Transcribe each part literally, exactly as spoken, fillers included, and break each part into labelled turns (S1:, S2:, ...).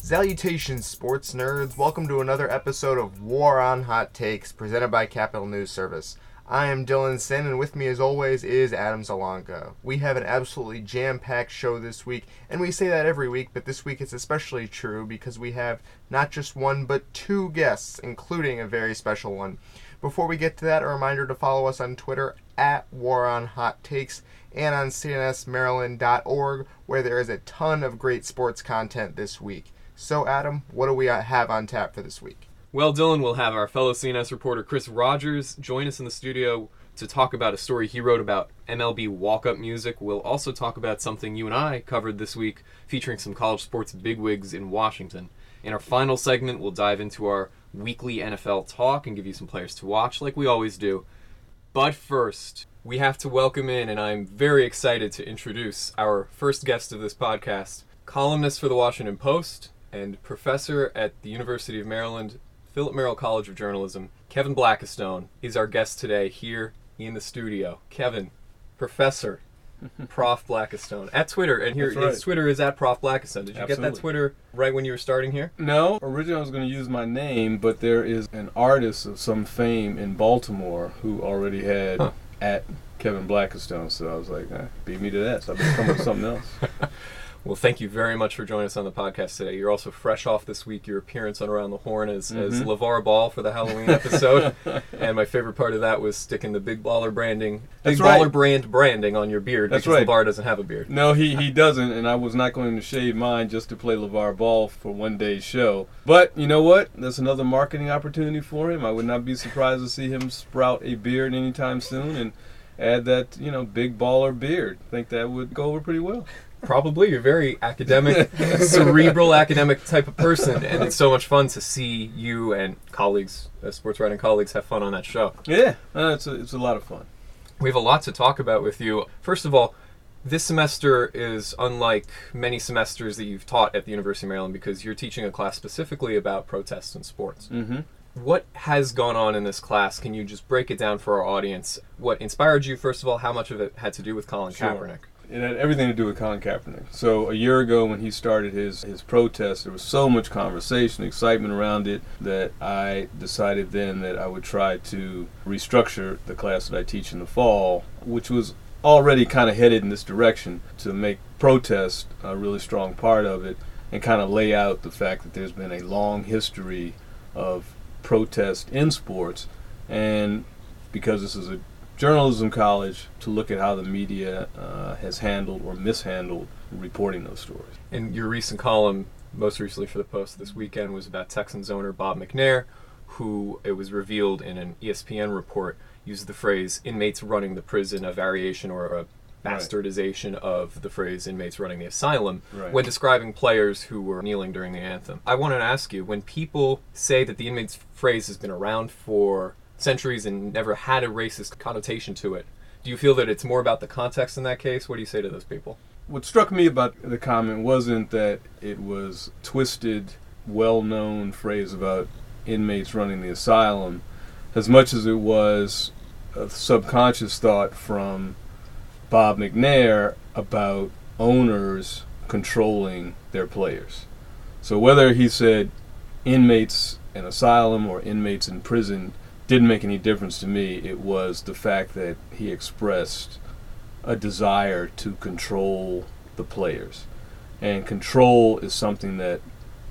S1: Salutations, sports nerds. Welcome to another episode of War on Hot Takes, presented by Capital News Service. I am Dylan Sin, and with me as always is Adam Zalanka. We have an absolutely jam-packed show this week, and we say that every week, but this week it's especially true because we have not just one, but two guests, including a very special one. Before we get to that, a reminder to follow us on Twitter at War on Hot Takes and on C N S Maryland dot org, where there is a ton of great sports content this week. So, Adam, what do we have on tap for this week?
S2: Well, Dylan, we'll have our fellow C N S reporter Chris Rogers join us in the studio to talk about a story he wrote about M L B walk-up music. We'll also talk about something you and I covered this week, featuring some college sports bigwigs in Washington. In our final segment, we'll dive into our weekly N F L talk and give you some players to watch, like we always do. But first, we have to welcome in, and I'm very excited to introduce our first guest of this podcast, columnist for the Washington Post and professor at the University of Maryland, Philip Merrill College of Journalism, Kevin Blackistone, is our guest today here in the studio. Kevin, Professor, Prof Blackistone, at Twitter, and here
S3: right.
S2: his Twitter is at Prof Blackistone. Did you
S3: Absolutely.
S2: get that Twitter right when you were starting here?
S3: No, originally I was going to use my name, but there is an artist of some fame in Baltimore who already had
S2: huh.
S3: at Kevin Blackistone, so I was like, eh, beat me to that, so I've been coming up with something else.
S2: Well, thank you very much for joining us on the podcast today. You're also fresh off this week, your appearance on Around the Horn as, mm-hmm. as LeVar Ball for the Halloween episode. And my favorite part of that was sticking the Big Baller branding, Big
S3: That's
S2: Baller
S3: right.
S2: brand branding on your beard.
S3: That's
S2: because
S3: right.
S2: LeVar doesn't have a beard.
S3: No, he, he doesn't, and I was not going to shave mine just to play LeVar Ball for one day's show. But you know what? That's another marketing opportunity for him. I would not be surprised to see him sprout a beard anytime soon and add that, you know, Big Baller beard. I think that would go over pretty well.
S2: Probably. You're a very academic, cerebral academic type of person, and it's so much fun to see you and colleagues, uh, sports writing colleagues, have fun on that show.
S3: Yeah, uh, it's, a, it's a lot of fun.
S2: We have a lot to talk about with you. First of all, this semester is unlike many semesters that you've taught at the University of Maryland because you're teaching a class specifically about protests in sports.
S3: Mm-hmm.
S2: What has gone on in this class? Can you just break it down for our audience? What inspired you, first of all? How much of it had to do with Colin
S3: Sure.
S2: Kaepernick?
S3: It had everything to do with Colin Kaepernick. So a year ago when he started his, his protest, there was so much conversation, excitement around it, that I decided then that I would try to restructure the class that I teach in the fall, which was already kind of headed in this direction, to make protest a really strong part of it and kind of lay out the fact that there's been a long history of protest in sports, and because this is a journalism college, to look at how the media uh, has handled or mishandled reporting those stories.
S2: And your recent column, most recently for the Post this weekend, was about Texans owner Bob McNair, who, it was revealed in an E S P N report, used the phrase inmates running the prison, a variation or a bastardization right. of the phrase inmates running the asylum,
S3: right.
S2: when describing players who were kneeling during the anthem. I wanted to ask you, when people say that the inmates phrase has been around for centuries and never had a racist connotation to it, do you feel that it's more about the context in that case? What do you say to those people?
S3: What struck me about the comment wasn't that it was twisted, well-known phrase about inmates running the asylum, as much as it was a subconscious thought from Bob McNair about owners controlling their players. So whether he said inmates in asylum or inmates in prison didn't make any difference to me. It was the fact that he expressed a desire to control the players. And control is something that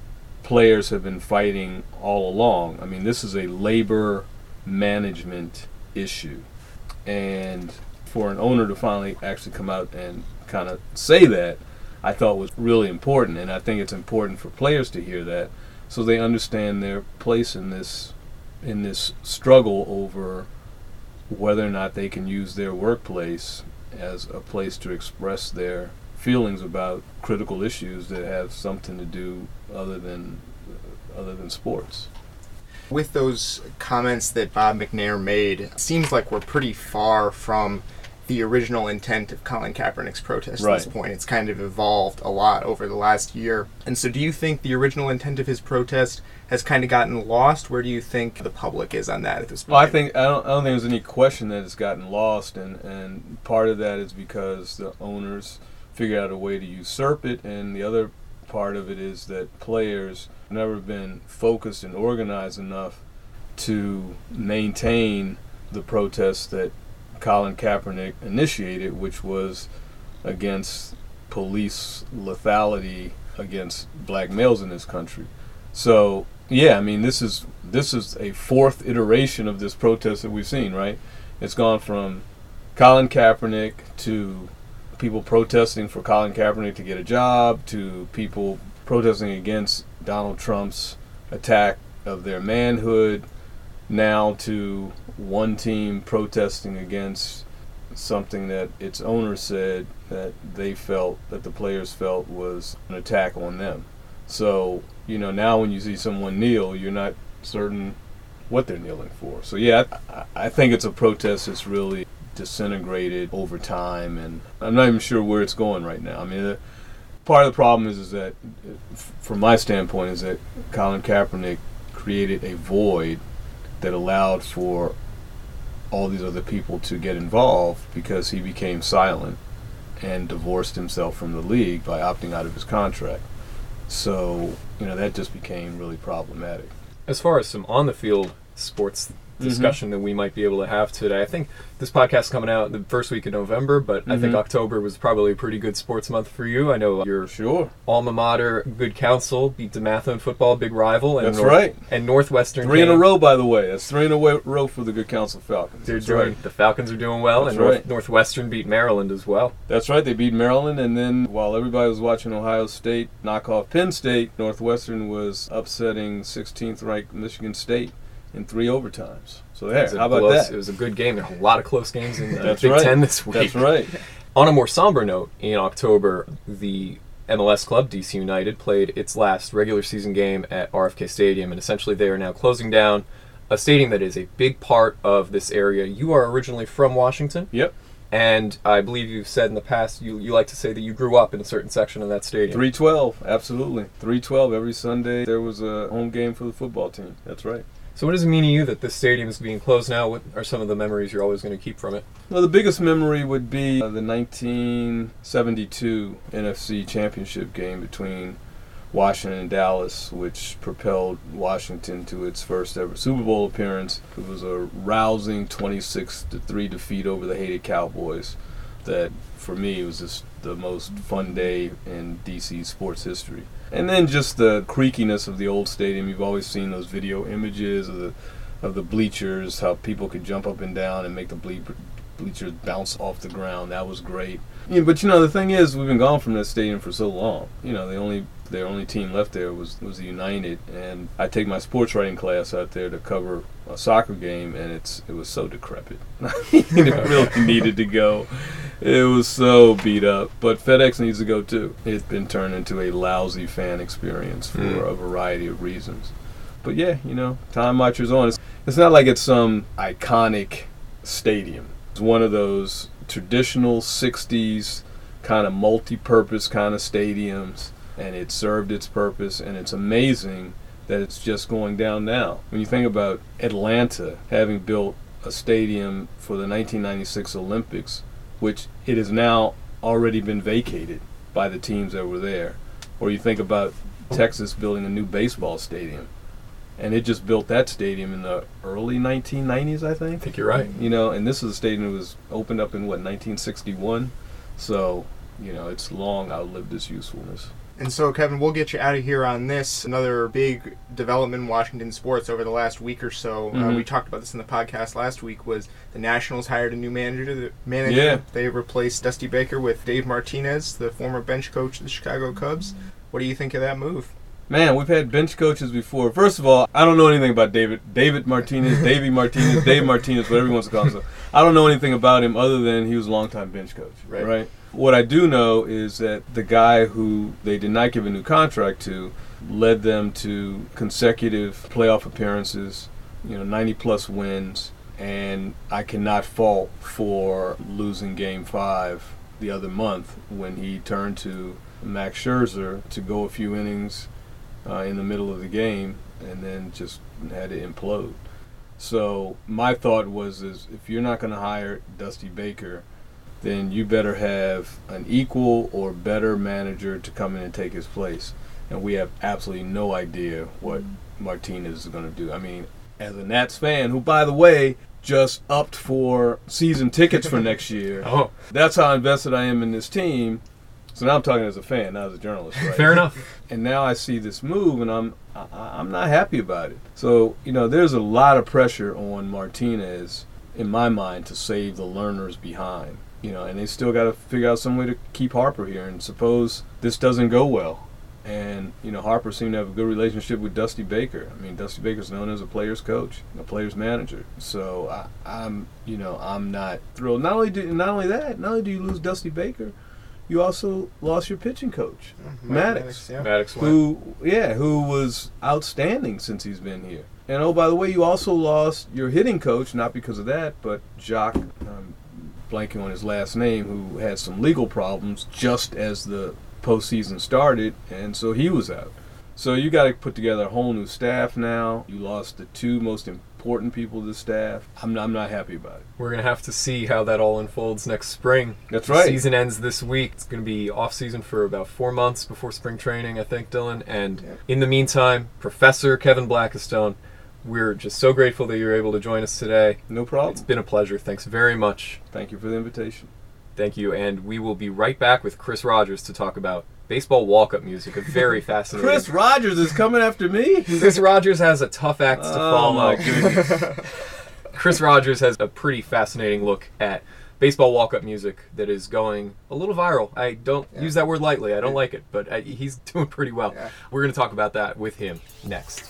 S3: players have been fighting all along. I mean, this is a labor management issue. And for an owner to finally actually come out and kind of say that, I thought was really important. And I think it's important for players to hear that so they understand their place in this in this struggle over whether or not they can use their workplace as a place to express their feelings about critical issues that have something to do other than other than sports.
S1: With those comments that Bob McNair made, it seems like we're pretty far from the original intent of Colin Kaepernick's protest
S3: right.
S1: at this point. It's kind of evolved a lot over the last year. And so do you think the original intent of his protest has kind of gotten lost? Where do you think the public is on that at this point?
S3: Well, I think I don't, I don't think there's any question that it's gotten lost, and, and part of that is because the owners figured out a way to usurp it, and the other part of it is that players have never been focused and organized enough to maintain the protests that Colin Kaepernick initiated, which was against police lethality against black males in this country. So, yeah, I mean, this is this is a fourth iteration of this protest that we've seen, right? It's gone from Colin Kaepernick to people protesting for Colin Kaepernick to get a job, to people protesting against Donald Trump's attack of their manhood, now to one team protesting against something that its owner said that they felt, that the players felt was an attack on them. So, you know, now when you see someone kneel, you're not certain what they're kneeling for. So, yeah, I, I think it's a protest that's really disintegrated over time, and I'm not even sure where it's going right now. I mean, the, part of the problem is, is that, from my standpoint, is that Colin Kaepernick created a void that allowed for all these other people to get involved because he became silent and divorced himself from the league by opting out of his contract. So, you know, that just became really problematic.
S2: As far as some on-the-field sports discussion mm-hmm. that we might be able to have today, I think this podcast is coming out the first week of November, but mm-hmm. I think October was probably a pretty good sports month for you. I know your
S3: sure.
S2: alma mater, Good Counsel, beat DeMatha in football, big rival. And
S3: That's
S2: North,
S3: right.
S2: And Northwestern
S3: Three
S2: came.
S3: in a row, by the way. That's three in a row for the Good Counsel Falcons.
S2: They're
S3: That's
S2: doing,
S3: right.
S2: The Falcons are doing well,
S3: That's
S2: and North,
S3: right.
S2: Northwestern beat Maryland as well.
S3: That's right. They beat Maryland, and then while everybody was watching Ohio State knock off Penn State, Northwestern was upsetting sixteenth ranked Michigan State in three overtimes. So there, how about
S2: close,
S3: that?
S2: It was a good game. There were a lot of close games in the
S3: That's
S2: Big
S3: right.
S2: Ten this week.
S3: That's right.
S2: On a more somber note, in October, the M L S club, D C United, played its last regular season game at R F K Stadium, and essentially they are now closing down a stadium that is a big part of this area. You are originally from Washington.
S3: Yep.
S2: And I believe you've said in the past, you, you like to say that you grew up in a certain section of that stadium.
S3: three twelve, absolutely. three twelve, every Sunday there was a home game for the football team. That's right.
S2: So what does it mean to you that this stadium is being closed now? What are some of the memories you're always going to keep from it?
S3: Well, the biggest memory would be uh, the nineteen seventy-two N F C Championship game between Washington and Dallas, which propelled Washington to its first ever Super Bowl appearance. It was a rousing twenty-six to three defeat over the hated Cowboys that, for me, was just the most fun day in D C sports history. And then just the creakiness of the old stadium. You've always seen those video images of the of the bleachers, how people could jump up and down and make the ble- bleachers bounce off the ground. That was great. Yeah, but you know, the thing is, we've been gone from that stadium for so long. You know, the only their only team left there was was the United, and I take my sports writing class out there to cover a soccer game, and it's it was so decrepit. It really needed to go. It was so beat up. But FedEx needs to go too. It's been turned into a lousy fan experience for mm. a variety of reasons. But yeah, you know, time marches on. It's, it's not like it's some iconic stadium. It's one of those traditional sixties kind of multi-purpose kind of stadiums, and it served its purpose, and it's amazing that it's just going down now. When you think about Atlanta having built a stadium for the nineteen ninety-six Olympics, which it has now already been vacated by the teams that were there. Or you think about Texas building a new baseball stadium, and it just built that stadium in the early nineteen nineties, I think.
S2: I think you're right.
S3: You know, and this is a stadium that was opened up in, what, nineteen sixty-one? So, you know, it's long outlived its usefulness.
S1: And so, Kevin, we'll get you out of here on this. Another big development in Washington sports over the last week or so. Mm-hmm. Uh, we talked about this in the podcast last week. Was the Nationals hired a new manager? The manager
S3: yeah.
S1: They replaced Dusty Baker with Dave Martinez, the former bench coach of the Chicago Cubs. What do you think of that move?
S3: Man, we've had bench coaches before. First of all, I don't know anything about David David Martinez, Davey Martinez, Dave Martinez, whatever he wants to call himself. I don't know anything about him other than he was a longtime bench coach,
S1: right?
S3: right? What I do know is that the guy who they did not give a new contract to led them to consecutive playoff appearances, you know, ninety plus wins, and I cannot fault for losing game five the other month when he turned to Max Scherzer to go a few innings uh, in the middle of the game and then just had to implode. So my thought was, is if you're not going to hire Dusty Baker, then you better have an equal or better manager to come in and take his place. And we have absolutely no idea what Martinez is going to do. I mean, as a Nats fan, who, by the way, just upped for season tickets for next year.
S2: Oh.
S3: That's how invested I am in this team. So now I'm talking as a fan, not as a journalist, right?
S2: Fair enough.
S3: And now I see this move, and I'm I, I'm not happy about it. So, you know, there's a lot of pressure on Martinez, in my mind, to save the learners behind. You know, and they still got to figure out some way to keep Harper here. And suppose this doesn't go well. And, you know, Harper seemed to have a good relationship with Dusty Baker. I mean, Dusty Baker's known as a player's coach, a player's manager. So I, I'm, you know, I'm not thrilled. Not only do, not only that, not only do you lose Dusty Baker, you also lost your pitching coach,
S1: Mm,
S3: Maddox,
S1: yeah.
S2: Maddox went.
S3: who, yeah, who was outstanding since he's been here. And oh, by the way, you also lost your hitting coach, not because of that, but Jacques, um, blanking on his last name, who had some legal problems just as the postseason started, and so he was out. So you got to put together a whole new staff now. You lost the two most important people of the staff. I'm not, I'm not happy about it.
S2: We're going to have to see how that all unfolds next spring.
S3: That's
S2: The
S3: right.
S2: season ends this week. It's going to be off-season for about four months before spring training, I think, Dylan. And
S1: Yeah.
S2: in the meantime, Professor Kevin Blackistone, we're just so grateful that you're able to join us today.
S3: No problem.
S2: It's been a pleasure. Thanks very much.
S3: Thank you for the invitation.
S2: Thank you. And we will be right back with Chris Rogers to talk about baseball walk-up music, a very fascinating...
S3: Chris Rogers is coming after me?
S2: Chris Rogers has a tough act to
S3: Oh,
S2: follow.
S3: my goodness.
S2: Chris Rogers has a pretty fascinating look at baseball walk-up music that is going a little viral. I don't
S1: Yeah.
S2: use that word lightly. I don't like it, but I, he's doing pretty well.
S1: Yeah.
S2: We're going to talk about that with him next.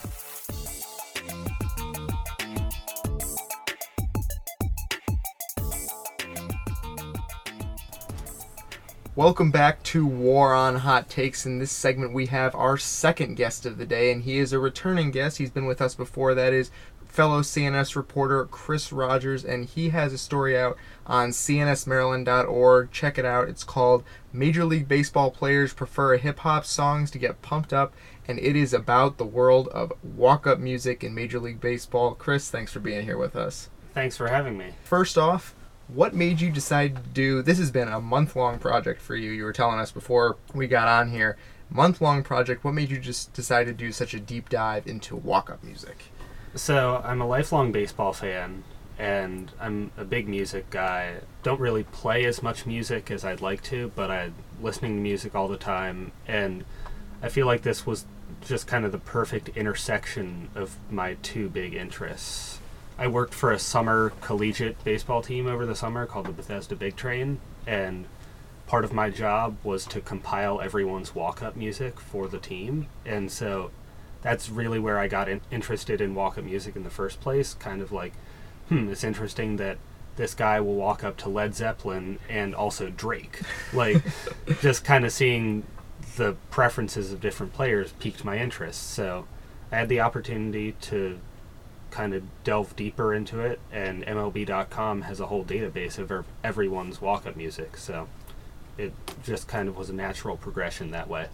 S1: Welcome back to War on Hot Takes. In this segment, we have our second guest of the day, and he is a returning guest. He's been with us before. That is fellow C N S reporter Chris Rogers, and he has a story out on C N S Maryland dot org. Check it out. It's called Major League Baseball Players Prefer Hip-Hop Songs to Get Pumped Up, and it is about the world of walk-up music in Major League Baseball. Chris, thanks for being here with us.
S4: Thanks for having me.
S1: First off, what made you decide to do, this has been a month-long project for you. You were telling us before we got on here, month-long project. What made you just decide to do such a deep dive into walk-up music?
S4: So, I'm a lifelong baseball fan, and I'm a big music guy. Don't really play as much music as I'd like to, but I'm listening to music all the time, and I feel like this was just kind of the perfect intersection of my two big interests. I worked for a summer collegiate baseball team over the summer called the Bethesda Big Train, and part of my job was to compile everyone's walk-up music for the team, and so that's really where I got in- interested in walk-up music in the first place. Kind of like, hmm, it's interesting that this guy will walk up to Led Zeppelin and also Drake. Like, just kind of seeing the preferences of different players piqued my interest. So I had the opportunity to kind of delve deeper into it, and M L B dot com has a whole database of er- everyone's walk-up music. So it just kind of was a natural progression that way.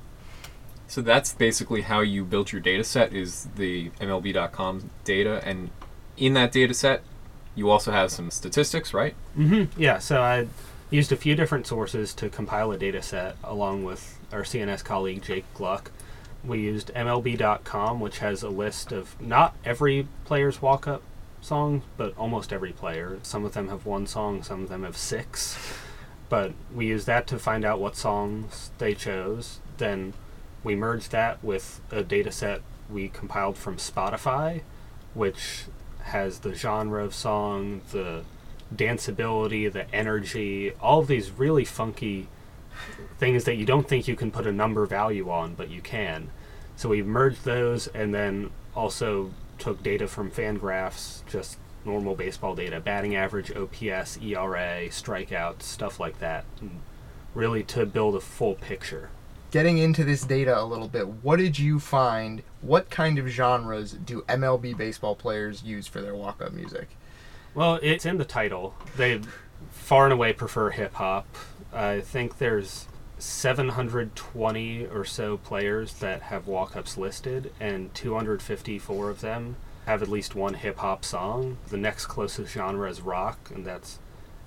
S2: So that's basically how you built your data set, is the M L B dot com data, and in that data set, you also have some statistics, right?
S4: Mm-hmm. Yeah, so I used a few different sources to compile a data set along with our C N S colleague Jake Gluck. We used M L B dot com, which has a list of not every player's walk-up songs, but almost every player. Some of them have one song, some of them have six. But we used that to find out what songs they chose. Then we merged that with a data set we compiled from Spotify, which has the genre of song, the danceability, the energy, all of these really funky things that you don't think you can put a number value on, but you can. So we merged those, and then also took data from Fangraphs, just normal baseball data, batting average, O P S, E R A, strikeouts, stuff like that, and really to build a full picture.
S1: Getting into this data a little bit, what did you find? What kind of genres do M L B baseball players use for their walk-up music?
S4: Well, it's in the title. They far and away prefer hip-hop. I think there's seven hundred twenty or so players that have walk-ups listed, and two hundred fifty-four of them have at least one hip-hop song. The next closest genre is rock, and that's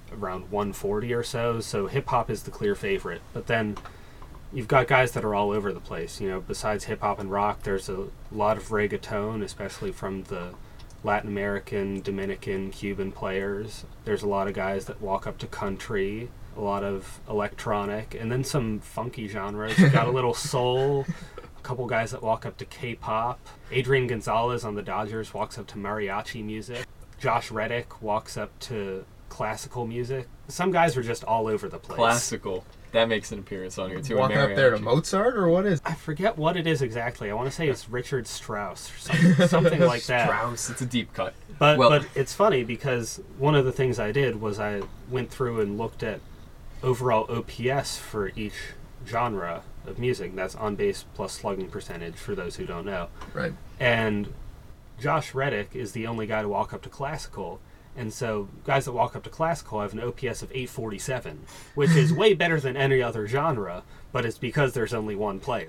S4: around one forty or so, so hip-hop is the clear favorite. But then you've got guys that are all over the place. You know, besides hip-hop and rock, there's a lot of reggaeton, especially from the Latin American, Dominican, Cuban players. There's a lot of guys that walk up to country, a lot of electronic, and then some funky genres. You got a little soul, a couple guys that walk up to K-pop. Adrian Gonzalez on the Dodgers walks up to mariachi music. Josh Reddick walks up to classical music. Some guys are just all over the place.
S2: Classical. That makes an appearance on here too.
S1: Walking up there to Mozart, or what is?
S4: I forget what it is exactly. I want to say it's Richard Strauss or something, something like that.
S2: Strauss. It's a deep cut.
S4: But
S2: well,
S4: but it's funny because one of the things I did was I went through and looked at overall O P S for each genre of music. That's on base plus slugging percentage for those who don't know.
S1: Right.
S4: And Josh Reddick is the only guy to walk up to classical. And so guys that walk up to classical have an O P S of eight forty-seven, which is way better than any other genre, but it's because there's only one player.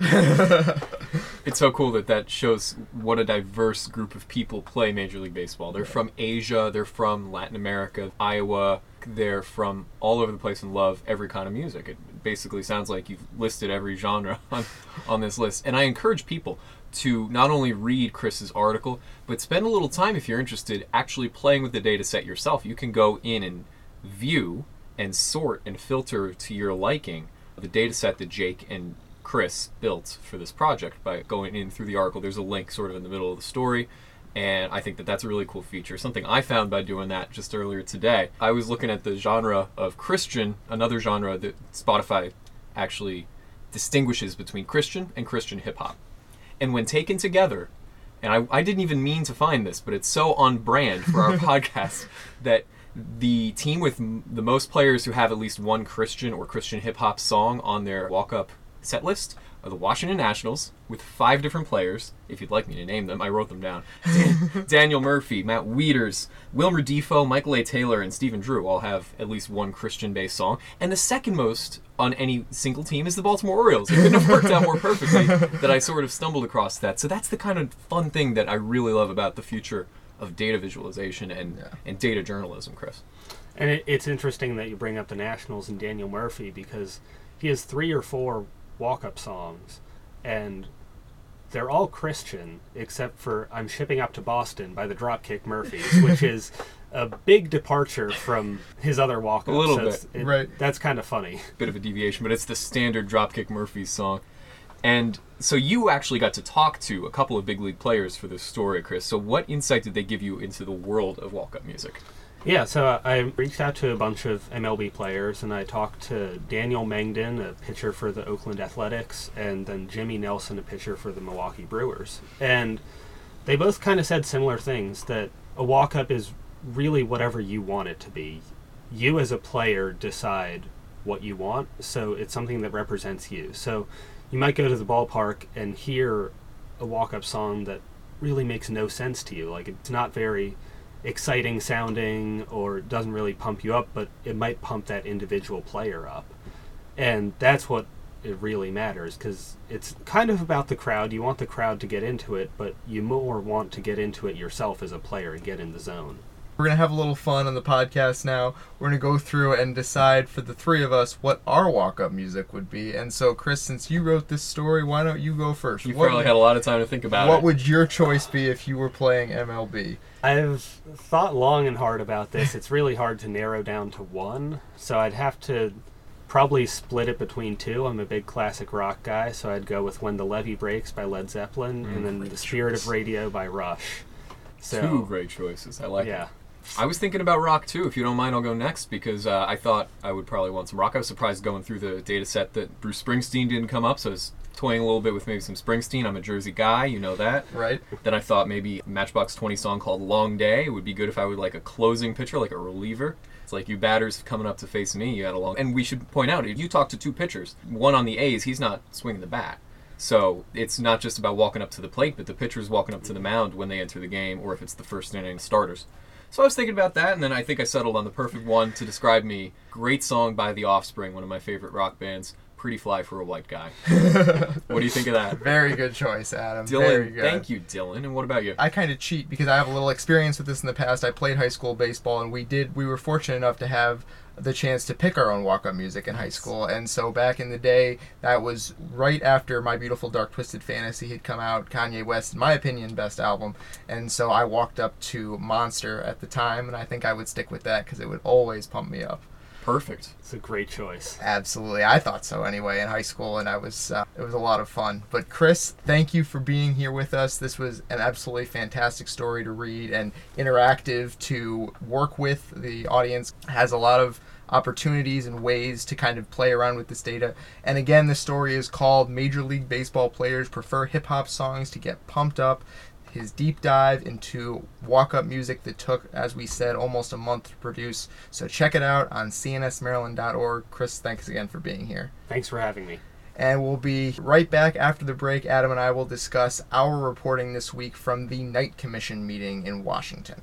S2: It's so cool that that shows what a diverse group of people play Major League Baseball. They're from Asia, they're from Latin America, Iowa, they're from all over the place and love every kind of music. It basically sounds like you've listed every genre on, on this list. And I encourage people to not only read Chris's article, but spend a little time, if you're interested, actually playing with the data set yourself. You can go in and view and sort and filter to your liking the data set that Jake and Chris built for this project by going in through the article. There's a link sort of in the middle of the story, and I think that that's a really cool feature. Something I found by doing that just earlier today. I was looking at the genre of Christian, another genre that Spotify actually distinguishes between Christian and Christian hip-hop. And when taken together, and I, I didn't even mean to find this, but it's so on brand for our podcast that the team with m- the most players who have at least one Christian or Christian hip-hop song on their walk-up set list are the Washington Nationals, with five different players. If you'd like me to name them, I wrote them down. Dan- Daniel Murphy, Matt Wieters, Wilmer Defoe, Michael A. Taylor, and Stephen Drew all have at least one Christian-based song. And the second most on any single team is the Baltimore Orioles. It couldn't have worked out more perfectly that I sort of stumbled across that. So that's the kind of fun thing that I really love about the future of data visualization and, yeah. and data journalism, Chris.
S4: And it, it's interesting that you bring up the Nationals and Daniel Murphy, because he has three or four walk-up songs, and they're all Christian, except for I'm Shipping Up to Boston by the Dropkick Murphys, which is a big departure from his other walk-ups.
S2: A little
S4: so
S2: bit.
S4: It,
S1: right.
S4: That's kind of funny.
S2: Bit of a deviation, but it's the standard Dropkick Murphys song. And so you actually got to talk to a couple of big league players for this story, Chris. So what insight did they give you into the world of walk-up music?
S4: Yeah, so I reached out to a bunch of M L B players, and I talked to Daniel Mengden, a pitcher for the Oakland Athletics, and then Jimmy Nelson, a pitcher for the Milwaukee Brewers. And they both kind of said similar things, that a walk-up is really whatever you want it to be. You as a player decide what you want, so it's something that represents you. So you might go to the ballpark and hear a walk-up song that really makes no sense to you. Like, it's not very exciting sounding or doesn't really pump you up, but it might pump that individual player up. And that's what it really matters, because it's kind of about the crowd. You want the crowd to get into it, but you more want to get into it yourself as a player and get in the zone.
S1: We're going to have a little fun on the podcast now. We're going to go through and decide for the three of us what our walk-up music would be. And so, Chris, since you wrote this story, why don't you go first?
S2: You
S1: what,
S2: probably had a lot of time to think about
S1: what
S2: it.
S1: What would your choice be if you were playing M L B?
S4: I've thought long and hard about this. It's really hard to narrow down to one, so I'd have to probably split it between two. I'm a big classic rock guy, so I'd go with When the Levee Breaks by Led Zeppelin, mm, and then The Spirit choice. of Radio by Rush. So,
S2: Two great choices. I like
S4: yeah.
S2: it. I was thinking about rock too. If you don't mind, I'll go next, because uh, I thought I would probably want some rock. I was surprised going through the data set that Bruce Springsteen didn't come up, so I was toying a little bit with maybe some Springsteen. I'm a Jersey guy, you know that.
S1: Right.
S2: Then I thought maybe a Matchbox twenty song called Long Day. It would be good if I would like a closing pitcher, like a reliever. It's like, you batters coming up to face me, you had a long... And we should point out, you talked to two pitchers. One on the A's, he's not swinging the bat. So it's not just about walking up to the plate, but the pitcher's walking up to the mound when they enter the game, or if it's the first inning starters. So I was thinking about that, and then I think I settled on the perfect one to describe me. Great song by The Offspring, one of my favorite rock bands. Pretty fly for a white guy. What do you think of that?
S1: Very good choice, Adam. Very
S2: Dylan,
S1: good.
S2: thank you, Dylan. And what about you?
S1: I kind of cheat because I have a little experience with this in the past. I played high school baseball, and we did. We were fortunate enough to have the chance to pick our own walk-up music in high school. And so back in the day, that was right after My Beautiful Dark Twisted Fantasy had come out. Kanye West, in my opinion, best album. And so I walked up to Monster at the time, and I think I would stick with that because it would always pump me up.
S2: Perfect.
S4: It's a great choice.
S1: Absolutely. I thought so anyway in high school, and I was uh, it was a lot of fun. But Chris, thank you for being here with us. This was an absolutely fantastic story to read and interactive to work with. The audience has a lot of opportunities and ways to kind of play around with this data. And again, the story is called Major League Baseball Players Prefer Hip-Hop Songs to Get Pumped Up. His deep dive into walk-up music that took, as we said, almost a month to produce. So check it out on C N S Maryland dot org. Chris, thanks again for being here.
S4: Thanks for having me.
S1: And we'll be right back after the break. Adam and I will discuss our reporting this week from the Knight Commission meeting in Washington.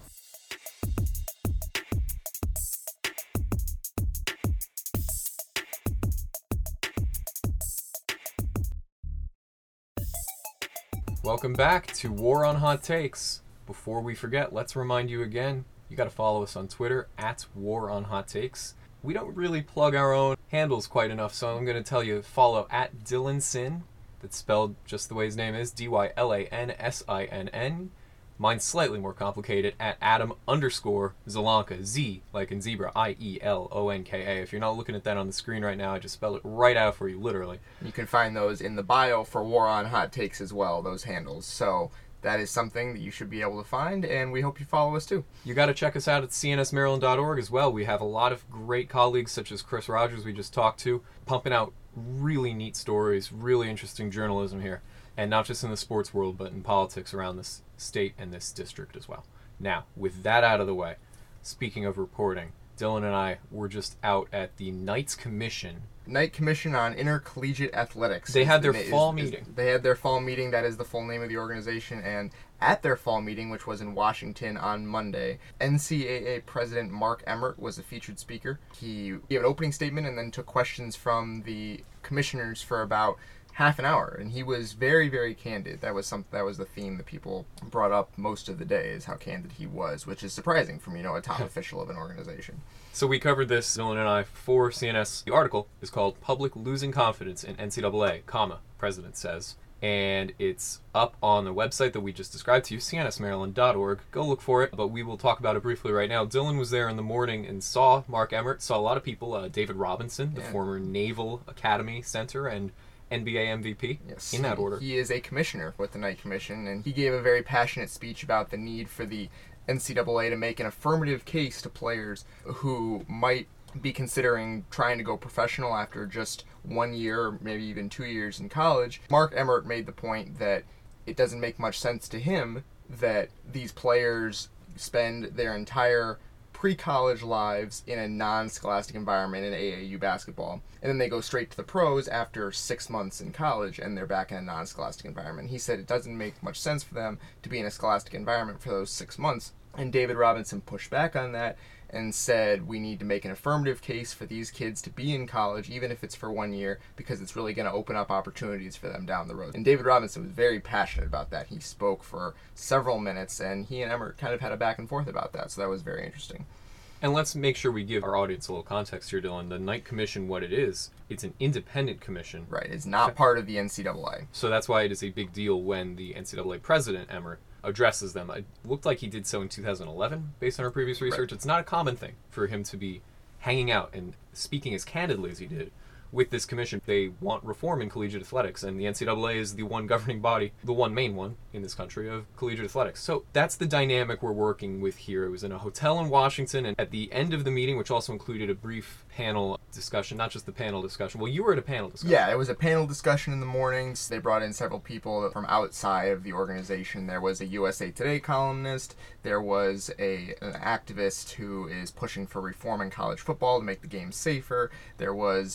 S2: Welcome back to War on Hot Takes. Before we forget, let's remind you again, you got to follow us on Twitter, at War on Hot Takes. We don't really plug our own handles quite enough, so I'm going to tell you, follow at Dylan Sin, that's spelled just the way his name is, D Y L A N S I N N. Mine's slightly more complicated, at Adam underscore Zelanka, Z, like in zebra, I E L O N K A. If you're not looking at that on the screen right now, I just spelled it right out for you, literally.
S1: You can find those in the bio for War on Hot Takes as well, those handles. So that is something that you should be able to find, and we hope you follow us too.
S2: You got to check us out at C N S Maryland dot org as well. We have a lot of great colleagues, such as Chris Rogers, we just talked to, pumping out really neat stories, really interesting journalism here. And not just in the sports world, but in politics around this state and this district as well. Now, with that out of the way, speaking of reporting, Dylan and I were just out at the Knights Commission.
S1: Knight Commission on Intercollegiate Athletics.
S2: They had their
S1: is,
S2: fall
S1: is,
S2: meeting.
S1: Is, they had their fall meeting. That is the full name of the organization. And at their fall meeting, which was in Washington on Monday, N C A A President Mark Emmert was the featured speaker. He gave an opening statement and then took questions from the commissioners for about half an hour, and he was very, very candid. That was some. That was the theme that people brought up most of the day, is how candid he was, which is surprising from, you know, a top official of an organization.
S2: So we covered this, Dylan and I, for C N S. The article is called "Public Losing Confidence in N C double A, comma, President Says," and it's up on the website that we just described to you, C N S Maryland dot org. Go look for it, but we will talk about it briefly right now. Dylan was there in the morning and saw Mark Emmert, saw a lot of people, uh, David Robinson, the
S1: Yeah.
S2: former Naval Academy Center and N B A M V P,
S1: Yes,
S2: in that order.
S1: He is a commissioner with the Knight Commission, and he gave a very passionate speech about the need for the N C double A to make an affirmative case to players who might be considering trying to go professional after just one year, or maybe even two years in college. Mark Emmert made the point that it doesn't make much sense to him that these players spend their entire pre-college lives in a non-scholastic environment in A A U basketball, and then they go straight to the pros after six months in college and they're back in a non-scholastic environment. He said it doesn't make much sense for them to be in a scholastic environment for those six months. And David Robinson pushed back on that and said we need to make an affirmative case for these kids to be in college, even if it's for one year, because it's really going to open up opportunities for them down the road. And David Robinson was very passionate about that. He spoke for several minutes, and he and Emmert kind of had a back and forth about that, so that was very interesting.
S2: And let's make sure we give our audience a little context here, Dylan. The Knight Commission, what it is, it's an independent commission.
S1: Right, it's not part of the N C double A.
S2: So that's why it is a big deal when the N C double A president, Emmert, addresses them. It looked like he did so in two thousand eleven, based on our previous research. Right. It's not a common thing for him to be hanging out and speaking as candidly as he did with this commission. They want reform in collegiate athletics, and the N C double A is the one governing body, the one main one in this country, of collegiate athletics. So that's the dynamic we're working with here. It was in a hotel in Washington, and at the end of the meeting, which also included a brief panel discussion, not just the panel discussion. Well, you were at a panel discussion.
S1: Yeah, it was a panel discussion in the mornings. They brought in several people from outside of the organization. There was a U S A Today columnist. There was a an activist who is pushing for reform in college football to make the game safer. There was a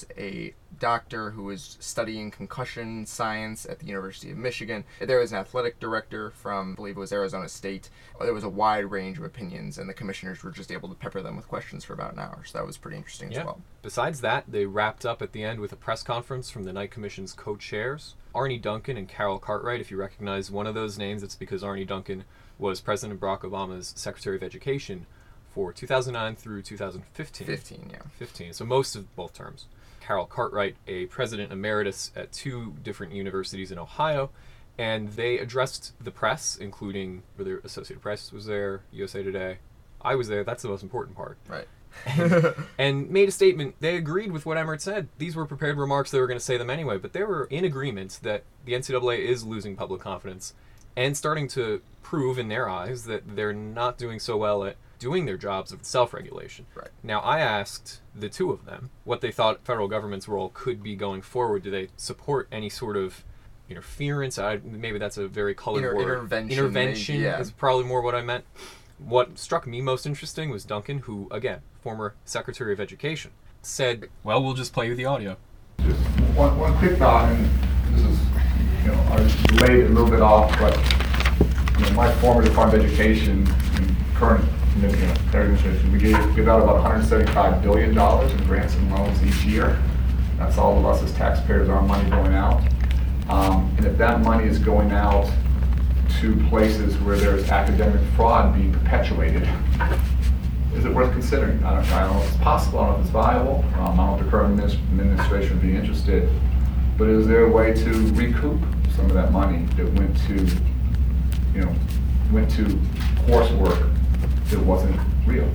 S1: a doctor who was studying concussion science at the University of Michigan. There was an athletic director from, I believe it was Arizona State. There was a wide range of opinions, and the commissioners were just able to pepper them with questions for about an hour. So that was pretty interesting
S2: yeah.
S1: as well.
S2: Besides that, they wrapped up at the end with a press conference from the Knight Commission's co-chairs, Arne Duncan and Carol Cartwright. If you recognize one of those names, it's because Arne Duncan was President Barack Obama's Secretary of Education for two thousand nine through two thousand fifteen.
S1: fifteen, yeah.
S2: fifteen, so most of both terms. Carol Cartwright, a president emeritus at two different universities in Ohio, and they addressed the press, including, whether Associated Press was there, U S A Today. I was there, that's the most important part.
S1: Right.
S2: and, and made a statement. They agreed with what Emmert said. These were prepared remarks, they were going to say them anyway, but they were in agreement that the N C double A is losing public confidence and starting to prove in their eyes that they're not doing so well at doing their jobs of self-regulation.
S1: Right.
S2: Now, I asked the two of them what they thought federal government's role could be going forward. Do they support any sort of interference? I, maybe that's a very colored
S1: Inter-
S2: word.
S1: intervention,
S2: Intervention
S1: maybe, yeah.
S2: is probably more what I meant. What struck me most interesting was Duncan, who, again, former Secretary of Education, said, well, we'll just play you the audio.
S5: Just one, one quick thought, and this is, you know, I laid it a little bit off, but you know, my former Department of Education and current you know, administration, we gave give out about one hundred seventy-five billion dollars in grants and loans each year. That's all of us as taxpayers, our money going out. Um, and if that money is going out to places where there's academic fraud being perpetuated, is it worth considering? I don't, I don't know if it's possible, I don't know if it's viable. Um, I don't know if the current administration would be interested. But is there a way to recoup some of that money that went to, you know, went to coursework that wasn't real?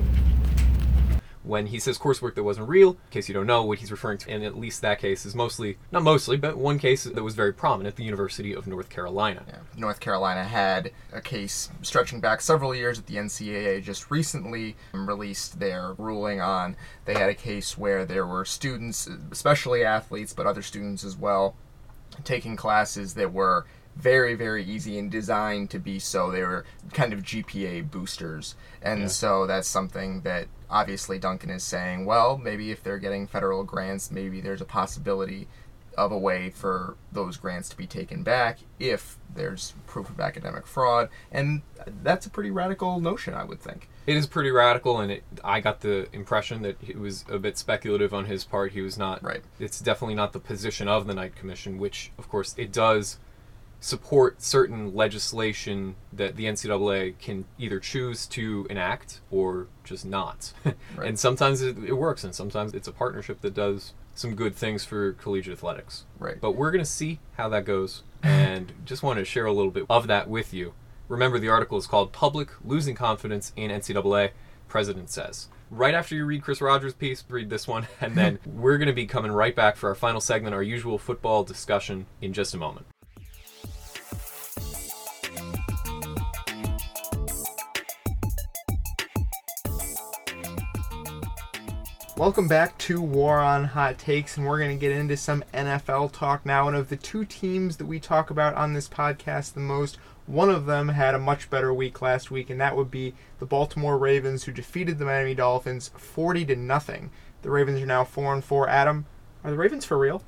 S2: When he says coursework that wasn't real, in case you don't know, what he's referring to in at least that case is mostly, not mostly, but one case that was very prominent, the University of North Carolina.
S1: Yeah. North Carolina had a case stretching back several years that the N C double A just recently released their ruling on. They had a case where there were students, especially athletes, but other students as well, taking classes that were very, very easy and designed to be so. They were kind of G P A boosters. And
S2: yeah.
S1: so that's something that obviously Duncan is saying, well, maybe if they're getting federal grants, maybe there's a possibility of a way for those grants to be taken back if there's proof of academic fraud. And that's a pretty radical notion, I would think.
S2: It is pretty radical, and it, I got the impression that it was a bit speculative on his part. He was not,
S1: right.
S2: It's definitely not the position of the Knight Commission, which, of course, it does support certain legislation that the N C double A can either choose to enact or just not.
S1: Right.
S2: And sometimes it, it works, and sometimes it's a partnership that does some good things for collegiate athletics.
S1: Right.
S2: But we're going to see how that goes, and just wanted to share a little bit of that with you. Remember, the article is called Public Losing Confidence in N C double A, President Says. Right after you read Chris Rogers' piece, read this one, and then we're going to be coming right back for our final segment, our usual football discussion, in just a moment.
S1: Welcome back to War on Hot Takes, and we're going to get into some N F L talk now. And of the two teams that we talk about on this podcast the most, one of them had a much better week last week, and that would be the Baltimore Ravens, who defeated the Miami Dolphins forty to nothing. The Ravens are now four and four. Adam, are the Ravens for real?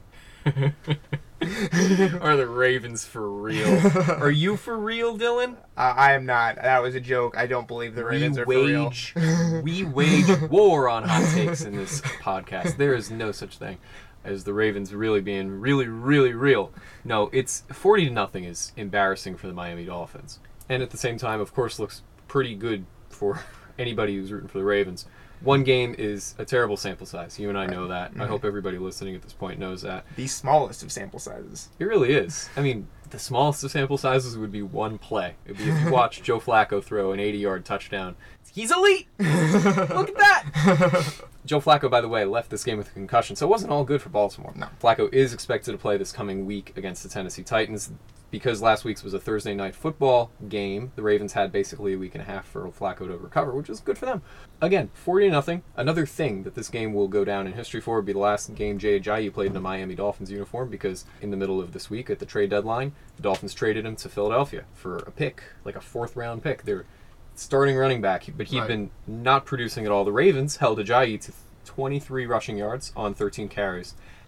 S2: Are the Ravens for real? Are you for real, Dylan?
S1: Uh, I am not. That was a joke. I don't believe the Ravens
S2: we
S1: are
S2: wage,
S1: for real.
S2: We wage war on hot takes in this podcast. There is no such thing as the Ravens really being really, really real. No, it's forty to nothing is embarrassing for the Miami Dolphins. And at the same time, of course, looks pretty good for anybody who's rooting for the Ravens. One game is a terrible sample size. You and I know that. Mm-hmm. I hope everybody listening at this point knows that.
S1: The smallest of sample sizes.
S2: It really is. I mean, the smallest of sample sizes would be one play. It would be if you watch Joe Flacco throw an eighty-yard touchdown. He's elite! Look at that! Joe Flacco, by the way, left this game with a concussion, so it wasn't all good for Baltimore.
S1: No.
S2: Flacco is expected to play this coming week against the Tennessee Titans. Because last week's was a Thursday night football game, the Ravens had basically a week and a half for Flacco to recover, which is good for them. Again, forty to nothing. Another thing that this game will go down in history for would be the last game Jay Ajayi played in a Miami Dolphins uniform, because in the middle of this week at the trade deadline, the Dolphins traded him to Philadelphia for a pick, like a fourth round pick. They're starting running back, but he'd
S1: right. been
S2: not producing at all. The Ravens held Ajayi to twenty-three rushing yards on thirteen carries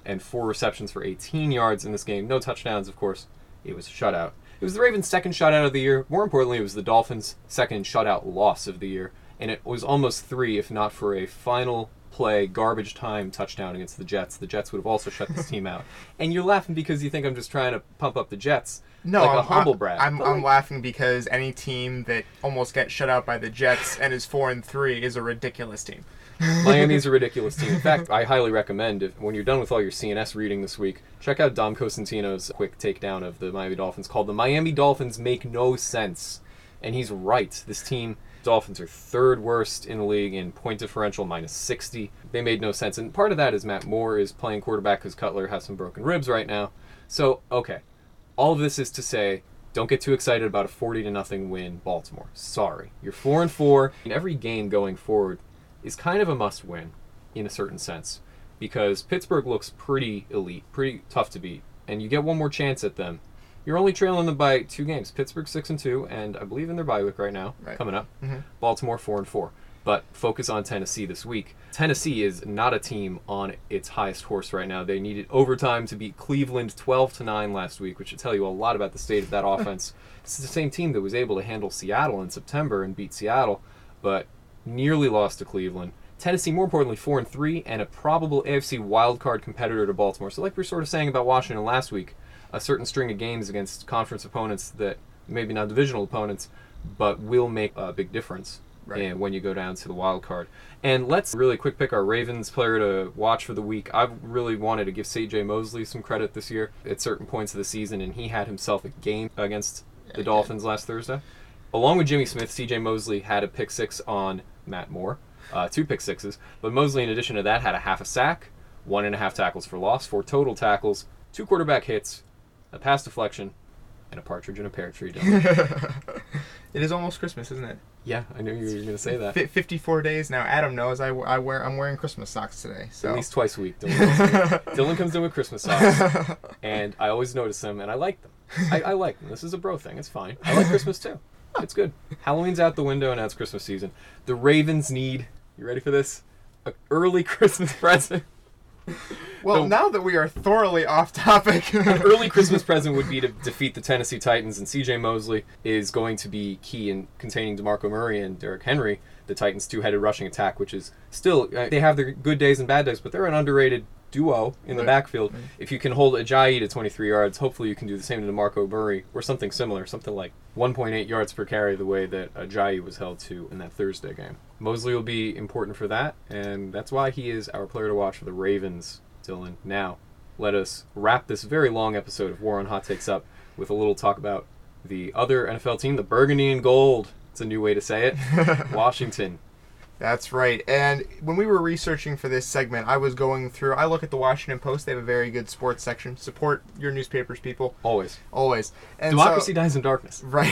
S2: and four receptions for eighteen yards in this game. No touchdowns, of course. It was a shutout. It was the Ravens' second shutout of the year. More importantly, it was the Dolphins' second shutout loss of the year. And it was almost three, if not for a final play, garbage time touchdown against the Jets. The Jets would have also shut this team out. And you're laughing because you think I'm just trying to pump up the Jets.
S1: No,
S2: like
S1: I'm,
S2: a humble brag.
S1: I'm,
S2: But,
S1: I'm
S2: like,
S1: laughing because any team that almost gets shut out by the Jets and is four and three is a ridiculous team.
S2: Miami's a ridiculous team. In fact, I highly recommend, if when you're done with all your C N S reading this week, check out Dom Cosentino's quick takedown of the Miami Dolphins called "The Miami Dolphins Make No Sense." And he's right. This team, Dolphins, are third worst in the league in point differential, minus sixty. They made no sense. And part of that is Matt Moore is playing quarterback because Cutler has some broken ribs right now. So, okay. All of this is to say, don't get too excited about a forty to nothing win, Baltimore. Sorry. You're four and four. And every game going forward is kind of a must-win in a certain sense because Pittsburgh looks pretty elite, pretty tough to beat, and you get one more chance at them. You're only trailing them by two games. Pittsburgh six and two, and I believe in their bye week right now,
S1: Right.
S2: coming up.
S1: Mm-hmm.
S2: Baltimore four and four. But focus on Tennessee this week. Tennessee is not a team on its highest horse right now. They needed overtime to beat Cleveland twelve to nine last week, which should tell you a lot about the state of that offense. It's the same team that was able to handle Seattle in September and beat Seattle, but nearly lost to Cleveland. Tennessee, more importantly, four and three, and a probable A F C wildcard competitor to Baltimore. So, like we were sort of saying about Washington last week, a certain string of games against conference opponents that maybe not divisional opponents, but will make a big difference.
S1: Right.
S2: And when you go down to the wild card. And let's really quick pick our Ravens player to watch for the week. I've really wanted to give C J Mosley some credit this year at certain points of the season, and he had himself a game against the Dolphins last Thursday. Along with Jimmy Smith, C J Mosley had a pick six on Matt Moore, uh, two pick sixes. But Mosley, in addition to that, had a half a sack, one and a half tackles for loss, four total tackles, two quarterback hits, a pass deflection, and a partridge in a pear tree.
S1: It is almost Christmas, isn't it?
S2: Yeah, I knew you were going to say that.
S1: F- fifty-four days now. Adam knows I, I wear I'm wearing Christmas socks today. So
S2: At least twice a week. Dylan comes, in. Dylan comes in with Christmas socks, and I always notice them, and I like them. I, I like them. This is a bro thing. It's fine. I like Christmas too. It's good. Halloween's out the window, and now it's Christmas season. The Ravens need, you ready for this? An early Christmas present.
S1: Well,
S2: The-
S1: now that we are thoroughly off topic,
S2: An early Christmas present would be to defeat the Tennessee Titans, and C J Mosley is going to be key in containing DeMarco Murray and Derrick Henry, the Titans' two-headed rushing attack, which is still, uh, they have their good days and bad days, but they're an underrated duo in the
S1: Right.
S2: backfield. If you can hold Ajayi to twenty-three yards, hopefully you can do the same to DeMarco Murray, or something similar, something like one point eight yards per carry, the way that Ajayi was held to in that Thursday game. Mosley will be important for that, and that's why he is our player to watch for the Ravens, Dylan. Now, let us wrap this very long episode of War on Hot Takes up with a little talk about the other N F L team, the Burgundy and Gold. It's a new way to say it. Washington.
S1: That's right. And when we were researching for this segment, I was going through, I look at the Washington Post. They have a very good sports section. Support your newspapers, people.
S2: Always.
S1: Always. And
S2: Democracy
S1: so,
S2: dies in darkness.
S1: Right.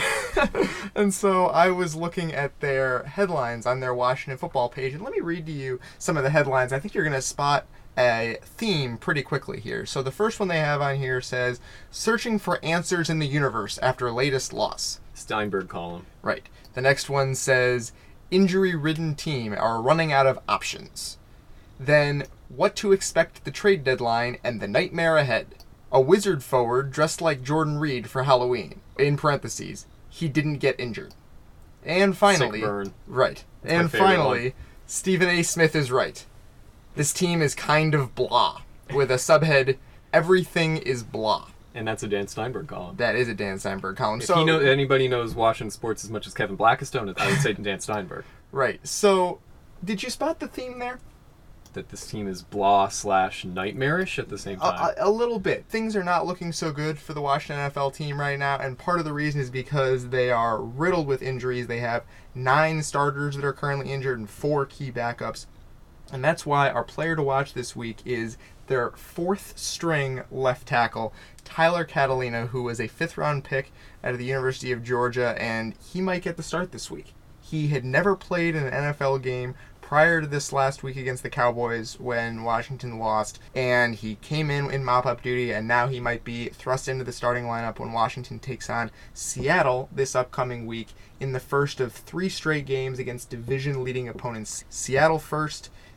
S1: And so I was looking at their headlines on their Washington football page. And let me read to you some of the headlines. I think you're going to spot a theme pretty quickly here. So the first one they have on here says, "Searching for answers in the universe after latest loss."
S2: Steinberg column.
S1: Right. The next one says, "Injury-ridden team are running out of options." Then, "What to expect at the trade deadline and the nightmare ahead." "A wizard forward dressed like Jordan Reed for Halloween." In parentheses, "He didn't get injured." And finally,
S2: Sick burn.
S1: right.
S2: That's my
S1: and
S2: favorite
S1: finally,
S2: one.
S1: Stephen A. Smith is right. This team is kind of blah, with a subhead, "Everything is blah."
S2: And that's a Dan Steinberg column.
S1: That is a Dan Steinberg column.
S2: If
S1: so,
S2: he know, anybody knows Washington sports as much as Kevin Blackistone, I would say Dan Steinberg.
S1: right. So, did you spot the theme there?
S2: That this team is blah slash nightmarish at the same time.
S1: A, a, a little bit. Things are not looking so good for the Washington N F L team right now, and part of the reason is because they are riddled with injuries. They have nine starters that are currently injured and four key backups. And that's why our player to watch this week is their fourth string left tackle, Tyler Catalina, who was a fifth round pick out of the University of Georgia, and he might get the start this week. He had never played in an N F L game prior to this last week against the Cowboys when Washington lost, and he came in in mop-up duty, and now he might be thrust into the starting lineup when Washington takes on Seattle this upcoming week in the first of three straight games against division-leading opponents. Seattle first,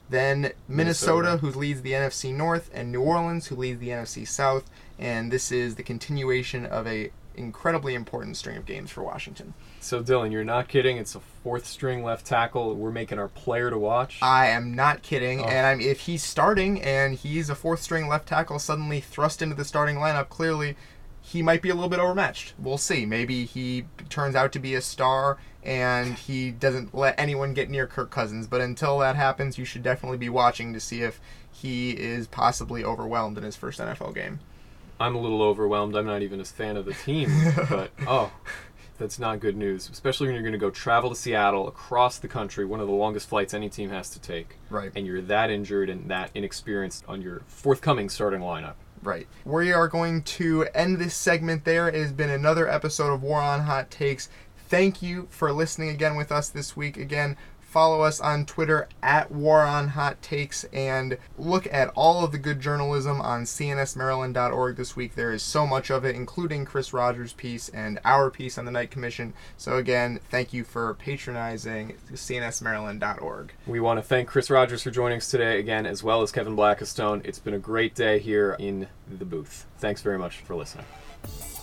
S1: Then Minnesota,
S2: Minnesota.
S1: who leads the N F C North, and New Orleans, who leads the N F C South. And this is the continuation of a incredibly important string of games for Washington.
S2: So, Dylan, you're not kidding. It's a fourth-string left tackle. We're making our player to watch.
S1: I am not kidding.
S2: Oh.
S1: And I'm, if he's starting and he's a fourth-string left tackle suddenly thrust into the starting lineup, clearly he might be a little bit overmatched. We'll see. Maybe he turns out to be a star and he doesn't let anyone get near Kirk Cousins. But until that happens, you should definitely be watching to see if he is possibly overwhelmed in his first N F L game.
S2: I'm a little overwhelmed. I'm not even a fan of the team. But, oh, that's not good news, especially when you're going to go travel to Seattle, across the country, one of the longest flights any team has to take.
S1: Right.
S2: And you're that injured and that inexperienced on your forthcoming starting lineup.
S1: Right. We are going to end this segment there. It has been another episode of War on Hot Takes. Thank you for listening again with us this week. Again, follow us on Twitter at War on Hot Takes and look at all of the good journalism on C N S Maryland dot org this week. There is so much of it, including Chris Rogers' piece and our piece on the Knight Commission. So again, thank you for patronizing C N S Maryland dot org.
S2: We want to thank Chris Rogers for joining us today again, as well as Kevin Blackistone. It's been a great day here in the booth. Thanks very much for listening.